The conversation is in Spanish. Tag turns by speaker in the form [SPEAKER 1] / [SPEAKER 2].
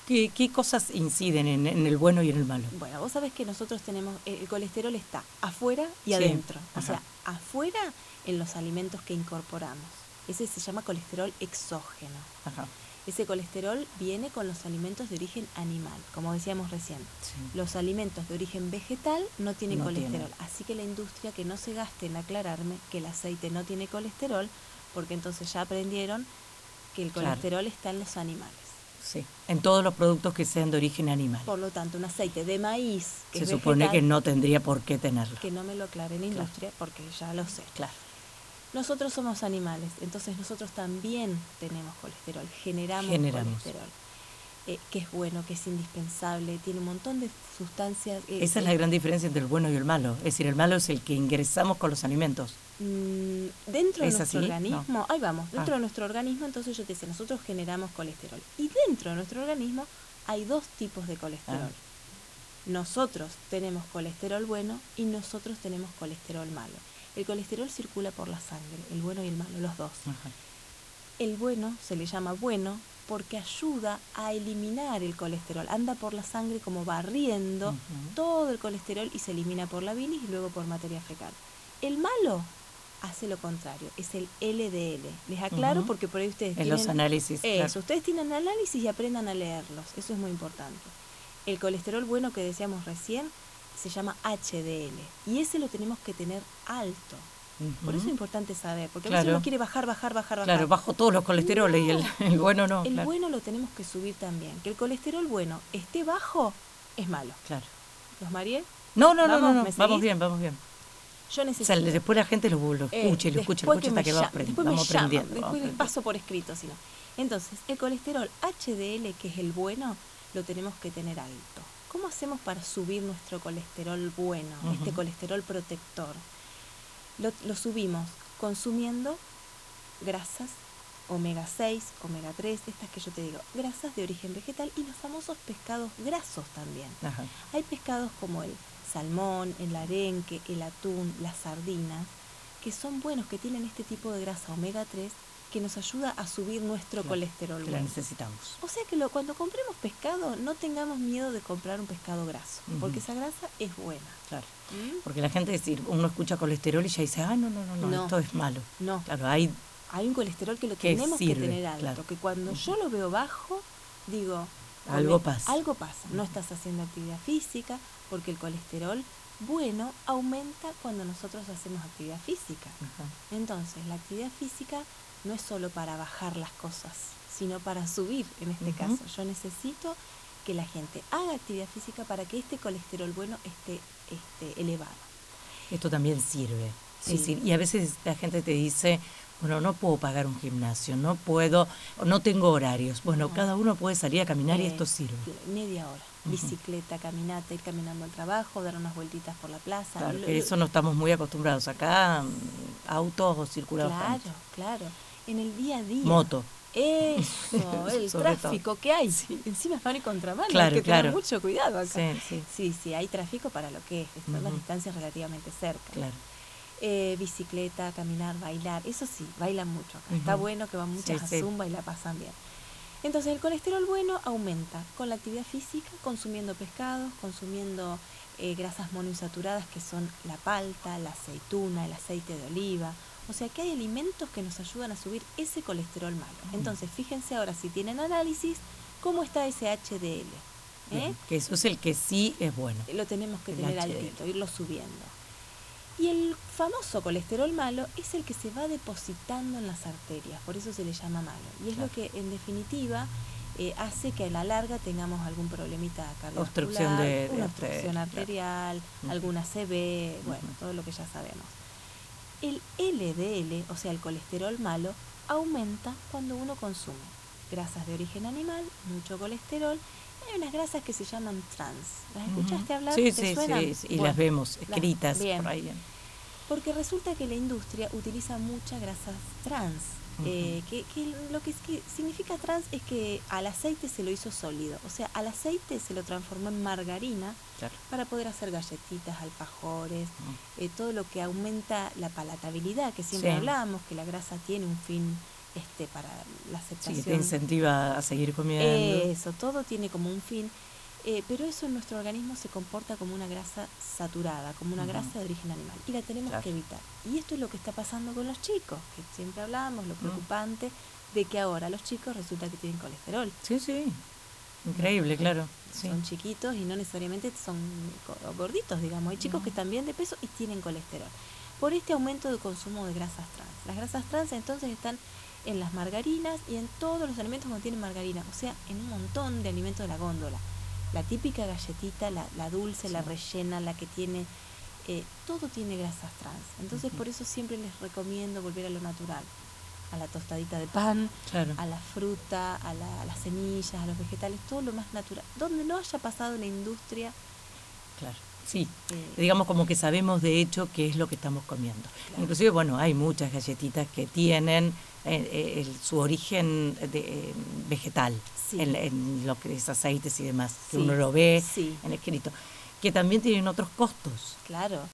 [SPEAKER 1] ¿Qué cosas inciden en el bueno y en el malo?
[SPEAKER 2] Bueno, vos sabés que nosotros tenemos, el colesterol está afuera y
[SPEAKER 1] Sí.
[SPEAKER 2] adentro. O
[SPEAKER 1] Ajá.
[SPEAKER 2] sea, afuera en los alimentos que incorporamos. Ese se llama colesterol exógeno.
[SPEAKER 1] Ajá.
[SPEAKER 2] Ese colesterol viene con los alimentos de origen animal, como decíamos recién.
[SPEAKER 1] Sí.
[SPEAKER 2] Los alimentos de origen vegetal no tienen
[SPEAKER 1] No
[SPEAKER 2] colesterol.
[SPEAKER 1] tienen.
[SPEAKER 2] Así que la industria que no se gaste en aclararme que el aceite no tiene colesterol, porque entonces ya aprendieron que el colesterol está en los animales.
[SPEAKER 1] Sí, en todos los productos que sean de origen animal.
[SPEAKER 2] Por lo tanto, un aceite de maíz que
[SPEAKER 1] se
[SPEAKER 2] es
[SPEAKER 1] supone
[SPEAKER 2] vegetal,
[SPEAKER 1] que no tendría por qué tenerlo.
[SPEAKER 2] que no me lo aclare la industria, porque ya lo sé.
[SPEAKER 1] Claro.
[SPEAKER 2] Nosotros somos animales, entonces nosotros también tenemos colesterol, generamos. Colesterol, que es bueno, que es indispensable, tiene un montón de sustancias.
[SPEAKER 1] Esa es la gran diferencia entre el bueno y el malo. Es decir, el malo es el que ingresamos con los alimentos.
[SPEAKER 2] Dentro de nuestro organismo,
[SPEAKER 1] no.
[SPEAKER 2] ahí vamos, dentro de nuestro organismo, entonces yo te decía, nosotros generamos colesterol. Y dentro de nuestro organismo hay dos tipos de colesterol. Nosotros tenemos colesterol bueno y nosotros tenemos colesterol malo. El colesterol circula por la sangre, el bueno y el malo, los dos.
[SPEAKER 1] Ajá.
[SPEAKER 2] El bueno se le llama bueno porque ayuda a eliminar el colesterol. Anda por la sangre como barriendo todo el colesterol y se elimina por la bilis y luego por materia fecal. El malo hace lo contrario, es el LDL. Les aclaro porque por ahí ustedes tienen...
[SPEAKER 1] los análisis.
[SPEAKER 2] Eso, ustedes tienen análisis y aprendan a leerlos, eso es muy importante. El colesterol bueno que decíamos recién se llama HDL y ese lo tenemos que tener alto. Por eso es importante saber, porque a veces uno quiere bajar.
[SPEAKER 1] Claro, bajo todos los colesteroles y el bueno no.
[SPEAKER 2] El bueno lo tenemos que subir también. Que el colesterol bueno esté bajo es malo.
[SPEAKER 1] Claro.
[SPEAKER 2] ¿Los mareé?
[SPEAKER 1] No. Vamos bien.
[SPEAKER 2] Yo necesito.
[SPEAKER 1] O sea, después la gente lo escucha hasta que vamos aprendiendo.
[SPEAKER 2] Después les paso por escrito, si no. Entonces, el colesterol HDL, que es el bueno, lo tenemos que tener alto. ¿Cómo hacemos para subir nuestro colesterol bueno, este colesterol protector? Lo subimos consumiendo grasas, omega 6, omega 3, estas que yo te digo, grasas de origen vegetal y los famosos pescados grasos también.
[SPEAKER 1] Ajá.
[SPEAKER 2] Hay pescados como el salmón, el arenque, el atún, las sardinas, que son buenos, que tienen este tipo de grasa omega 3 que nos ayuda a subir nuestro colesterol bueno.
[SPEAKER 1] La necesitamos.
[SPEAKER 2] O sea que cuando compremos pescado no tengamos miedo de comprar un pescado graso, porque esa grasa es buena.
[SPEAKER 1] Claro. Porque la gente, uno escucha colesterol y ya dice, no, esto es malo.
[SPEAKER 2] No.
[SPEAKER 1] Claro, hay
[SPEAKER 2] un colesterol que lo tenemos que tener alto, que cuando yo lo veo bajo, digo,
[SPEAKER 1] algo pasa.
[SPEAKER 2] No estás haciendo actividad física, porque el colesterol bueno aumenta cuando nosotros hacemos actividad física. Entonces, la actividad física no es solo para bajar las cosas, sino para subir, en este caso. Yo necesito que la gente haga actividad física para que este colesterol bueno esté elevado.
[SPEAKER 1] Esto también sirve.
[SPEAKER 2] Sí.
[SPEAKER 1] Es decir, y a veces la gente te dice, bueno, no puedo pagar un gimnasio, no tengo horarios. Bueno, cada uno puede salir a caminar y esto sirve.
[SPEAKER 2] Media hora. Bicicleta, caminata, ir caminando al trabajo, dar unas vueltitas por la plaza.
[SPEAKER 1] Claro, que eso no estamos muy acostumbrados. Acá, autos o circular.
[SPEAKER 2] Claro. En el día a día.
[SPEAKER 1] Moto.
[SPEAKER 2] Eso, el tráfico que hay. Sí. Encima van en contramano, hay que tener mucho cuidado acá. Sí, hay tráfico para lo que es. Están las distancias relativamente cerca.
[SPEAKER 1] Claro.
[SPEAKER 2] Bicicleta, caminar, bailar, eso sí, bailan mucho acá. Está bueno que van muchas a zumba y la pasan bien. Entonces el colesterol bueno aumenta con la actividad física, consumiendo pescados, consumiendo grasas monoinsaturadas que son la palta, la aceituna, el aceite de oliva. O sea que hay alimentos que nos ayudan a subir ese colesterol malo. Entonces fíjense ahora si tienen análisis, cómo está ese HDL.
[SPEAKER 1] Que eso es el que sí es bueno.
[SPEAKER 2] Lo tenemos que tener altito, irlo subiendo. Y el famoso colesterol malo es el que se va depositando en las arterias, por eso se le llama malo. Y es lo que en definitiva hace que a la larga tengamos algún problemita cardiovascular, una obstrucción arterial, alguna ACV, bueno, todo lo que ya sabemos. El LDL, o sea el colesterol malo, aumenta cuando uno consume grasas de origen animal, mucho colesterol. Hay unas grasas que se llaman trans. ¿Las escuchaste hablar?
[SPEAKER 1] Sí, y las vemos escritas por ahí.
[SPEAKER 2] Porque resulta que la industria utiliza muchas grasas trans. Que lo que significa trans es que al aceite se lo hizo sólido. O sea, al aceite se lo transformó en margarina para poder hacer galletitas, alfajores, todo lo que aumenta la palatabilidad, que siempre hablamos, que la grasa tiene un fin para la
[SPEAKER 1] Sí,
[SPEAKER 2] aceptación.
[SPEAKER 1] te incentiva a seguir comiendo.
[SPEAKER 2] Eso, todo tiene como un fin, pero eso en nuestro organismo se comporta como una grasa saturada, como una grasa de origen animal, y la tenemos que evitar. Y esto es lo que está pasando con los chicos, que siempre hablamos, lo preocupante de que ahora los chicos resulta que tienen colesterol.
[SPEAKER 1] Sí, sí, increíble, claro. Sí.
[SPEAKER 2] Son chiquitos y no necesariamente son gorditos, digamos. Hay chicos que están bien de peso y tienen colesterol. Por este aumento de consumo de grasas trans. Las grasas trans entonces están en las margarinas y en todos los alimentos que contienen margarina, o sea, en un montón de alimentos de la góndola. La típica galletita, la dulce, la rellena, la que tiene, todo tiene grasas trans. Entonces por eso siempre les recomiendo volver a lo natural, a la tostadita de pan, a la fruta, a las semillas, a los vegetales, todo lo más natural, donde no haya pasado la industria.
[SPEAKER 1] Claro. Sí, digamos como que sabemos de hecho qué es lo que estamos comiendo. Claro. Inclusive, bueno, hay muchas galletitas que tienen su origen vegetal, en lo que es aceites y demás, que uno lo ve en escrito, que también tienen otros costos.
[SPEAKER 2] Claro.